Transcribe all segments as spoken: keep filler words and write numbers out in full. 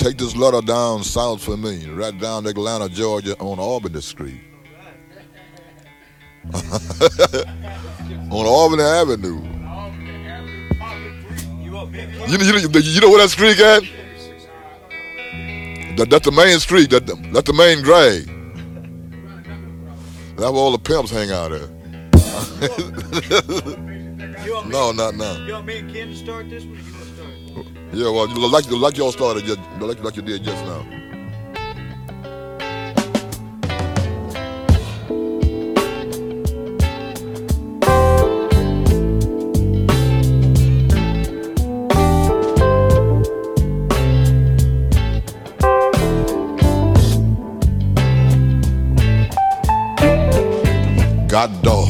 Take this letter down south for me, right down to Atlanta, Georgia, on Albany Street. On Albany Avenue. You, you, you, you know where that street at? That, that's the main street. That, that's the main drag. That's where all the pimps hang out at. No, not now. You want me and Ken to start this one? Or you want to start? Yeah, well, you- like like y'all started, just, like like you did just now. God dog.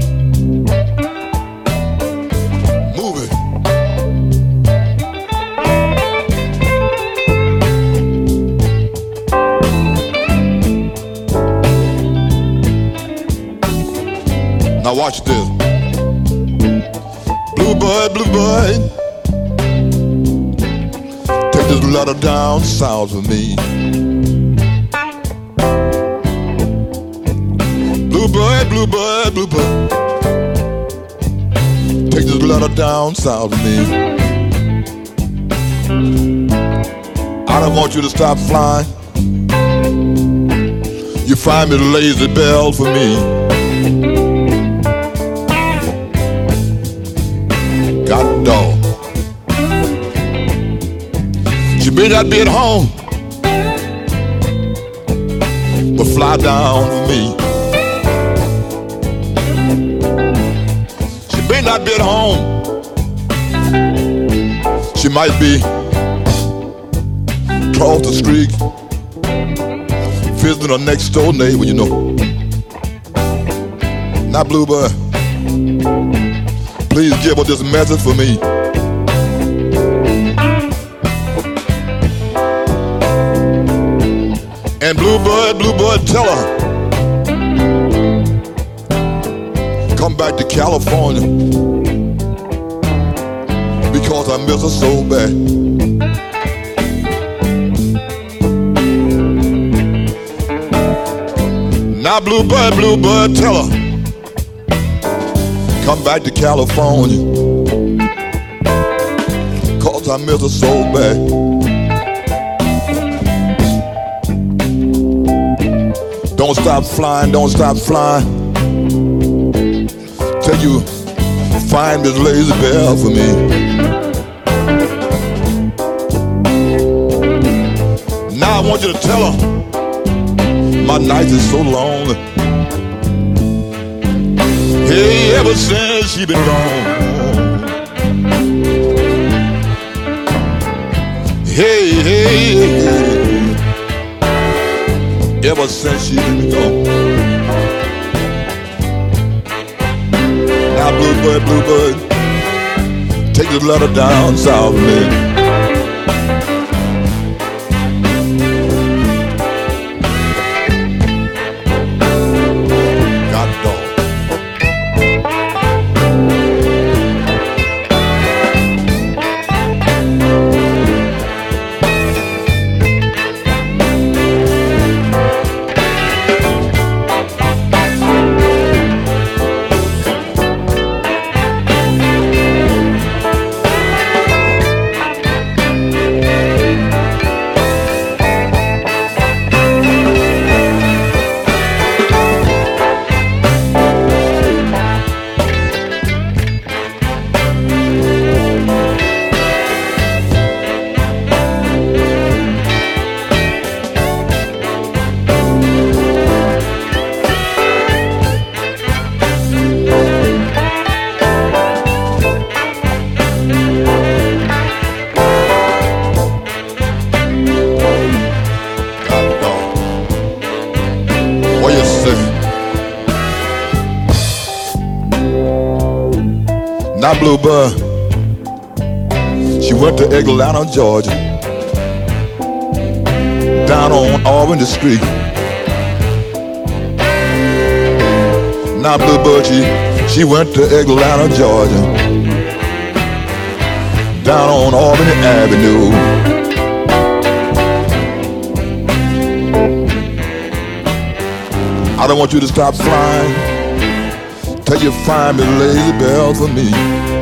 Move it. Now watch this. Bluebird, bluebird, take this letter down south for me. Bluebird, bluebird, bluebird, take this letter down south for me. I don't want you to stop flying. You find me the lazy bell for me. God dog. She may not be at home, but fly down for me. She may not be at home. She might be across the street, visiting her next door neighbor, you know. Now, Bluebird, please give her this message for me. And Bluebird, Bluebird, tell her, come back to California, because I miss her so bad. Now, Bluebird, Bluebird, tell her, come back to California, cause I miss her so bad. Don't stop flying, don't stop flying, till you find this lazy bell for me. Now I want you to tell her, my night is so long. Hey, ever since she been gone. Hey, hey, hey, ever since she been gone. Now, Bluebird, Bluebird, take this letter down south of me. Now, Bluebird, she went to Atlanta, Georgia, down on Albany Street. Now, Bluebird, she, she went to Atlanta, Georgia, down on Albany Avenue. don't want you to stop flying till you find me, lazy bell for me.